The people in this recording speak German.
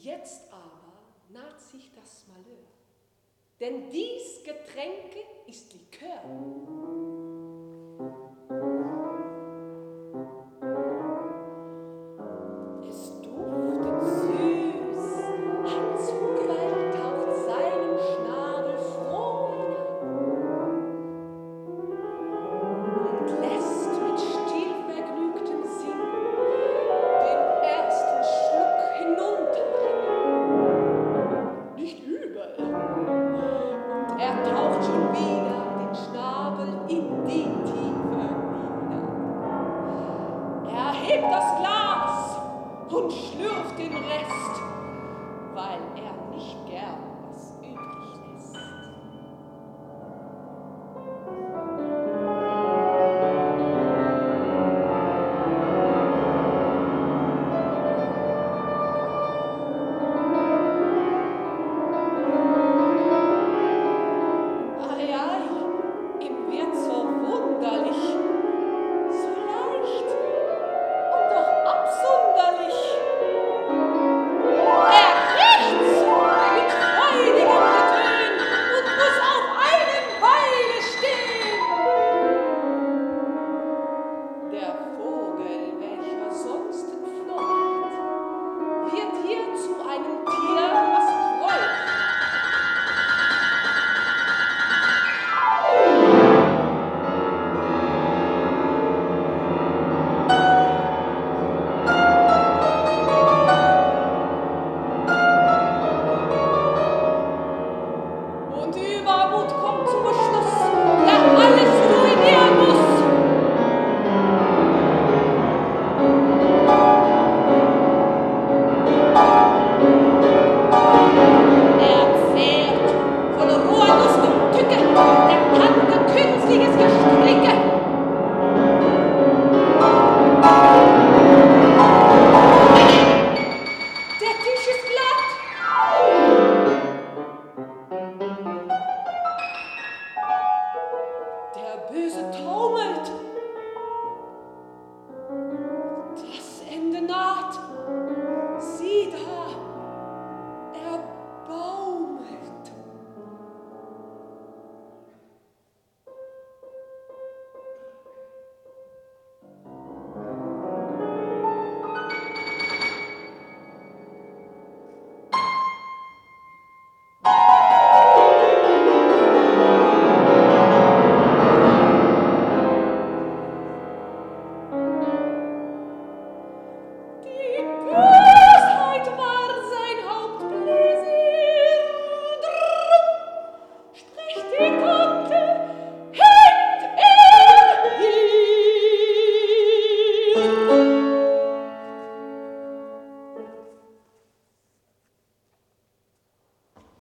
Jetzt aber naht sich das Malheur, denn dies Getränke ist Likör. Es duftet süß, ein Zugwall taucht seinen Schnabel froh hinein und lässt mit stillvergnügtem Sinn den ersten Schluck hinunterrinnen. Nicht übel. Und er taucht schon wieder den Schnabel in die Tiefe nieder. Er hebt das Glas und schlürft den Rest, weil er nicht gern was übrig lässt. Ei, ei, ihm wird so wunderlich, so leicht und doch absonderlich. Er krächzt mit freudigem Getön und muss auf einem Beine stehen. Der Vogel, welcher sonst entflocht, wird hier zu einem Tier